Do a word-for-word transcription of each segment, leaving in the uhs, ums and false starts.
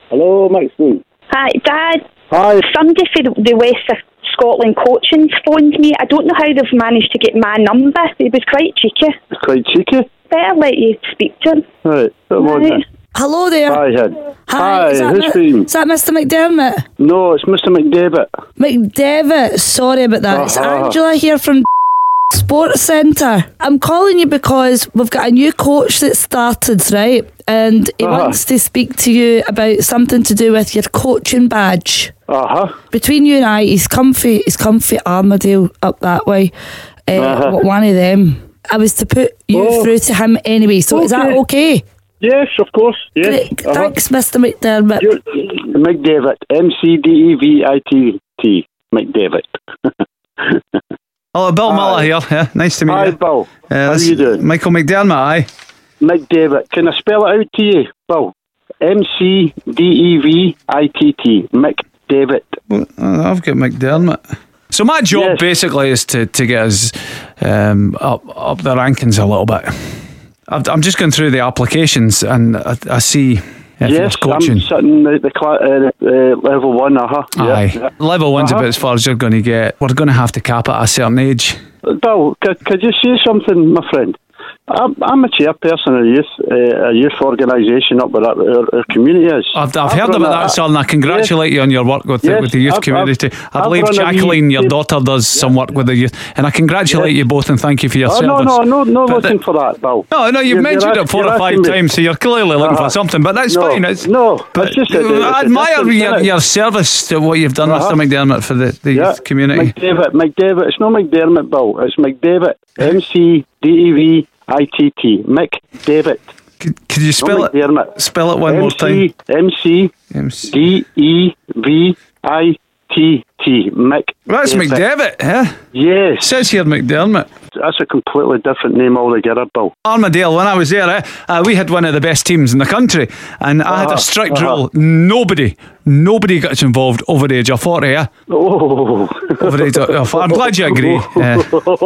Hello, Maxine. Hi, Dad. Hi. Somebody for the, the West of Scotland coaching phoned me. I don't know how they've managed to get my number. It was quite cheeky. It's quite cheeky. Better let you speak to him. Right, come on Right. then. Hello there. Hi, Head. Hi, is that, who's Mi- speaking? is that Mister McDermott? No, it's Mister McDavid. McDevitt, sorry about that. It's Uh-huh. Angela here from Sports Centre. I'm calling you because we've got a new coach that started, right? And he Uh-huh. wants to speak to you about something to do with your coaching badge. Uh-huh. Between you and I, he's comfy, he's comfy Armadale up that way. Uh, Uh-huh. One of them. I was to put you Oh. through to him anyway, so is that Okay. okay? Yes, of course. Yes. Great. Uh-huh. Thanks, Mister McDermott. You're- McDavid. M C D E V I T T. McDavid. Hello, Bill Miller here. Yeah, nice to meet Hi, you. Bill. Uh, How this you is doing? Michael McDermott, aye. McDavid. Can I spell it out to you, Bill? M C D E V I T T. McDavid. Well, I've got McDermott. So my job Yes. basically is to, to get us um, up up the rankings a little bit. I've, I'm just going through the applications and I, I see if Yes, it's coaching. I'm sitting at the cla- uh, uh, level one, uh-huh. Aye. Yeah. Level one's Uh-huh. about as far as you're going to get. We're going to have to cap it at a certain age. Bill, could, could you say something, my friend? I'm, I'm a chairperson of a youth, uh, a youth organisation up where our, our, our community is. I've, I've heard run about a- that, sir, and I congratulate you on your work with, the, Yes, with the youth I've- community. I've- I I've believe run a wee- Jacqueline, your daughter, does some work with the youth, and I congratulate Yes. you both and thank you for your Oh, service. no, no, no, no But looking the- for that, Bill. No, no, you've You're- mentioned you're it four ask- or you're five asking me- times, so you're clearly looking Uh-huh. for something. But that's No, fine. It's, no, but it's just a- it's I a admire difference, your, innit? your service to what you've done, Uh-huh. Mister McDermott, for the, the Yeah, youth community. McDavid, McDavid. It's not McDermott, Bill. It's McDavid. M C D E V I T T. McDavid. Could, could you spell Not it? McDermott. Spell it one more time. M C M C. D E V I T T. Mc. That's McDavid, yeah? It Yes. says here McDermott. That's a completely different name altogether, Bill. Armadale, when I was there, eh, uh, we had one of the best teams in the country, and I had a Uh-huh, strict uh-huh. rule: nobody, nobody gets involved over the age of forty. Yeah, Oh. over the age of forty. I'm glad you agree. Uh,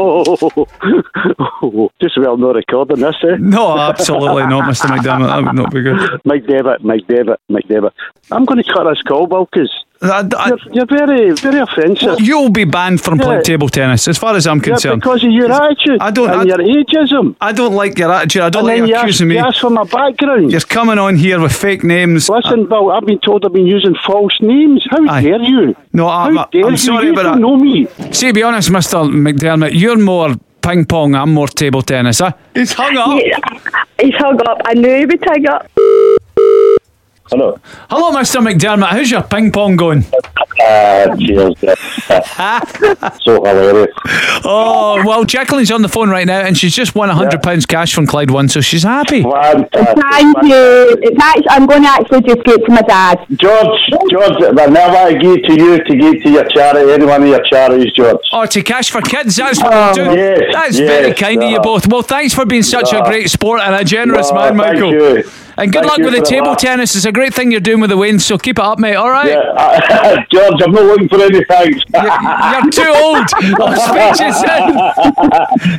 Just well not recording this, eh? no, absolutely not, Mister McDermott. That would not be good. Mike David, Mike David, Mike David. I'm going to cut this call, Bill, because I- I- you're, you're very, very offensive. You'll be banned from playing Yeah. table tennis, as far as I'm Yeah, concerned. because of your attitude I don't- and I- your ageism. I don't like your attitude. I don't And like then you you ask, accusing me. you ask for my background. You're coming on here with fake names. Listen, Bill, I've been told I've been using false names. How Aye. dare you? No, I'm- How dare I'm you? sorry you about don't that. know me. See, to be honest, Mister McDermott, you're more ping pong, I'm more table tennis. Huh? He's hung up. Yeah, he's hung up. I knew he would hang up. Hello. Hello, Mister McDermott. How's your ping pong going? Uh, cheers. So hilarious. Oh, well, Jacqueline's on the phone right now and she's just won one hundred pounds cash from Clyde One, so she's happy. Fantastic. Thank you. It's actually, I'm going to actually just give it to my dad. George, George, I never give to you to give to your charity, any one of your charities, George. Oh, to Cash for Kids, that's what Oh, you do. yes, That's yes, very kind of you uh, both. Well, thanks for being such a uh, great sport and a generous uh, man, thank Michael. you. And good Thank luck you with the for table that. tennis. It's a great thing you're doing with the wins, so keep it up, mate, all right? Yeah, uh, George, I'm not looking for any thanks. You're, you're too old. I'll speak to you soon.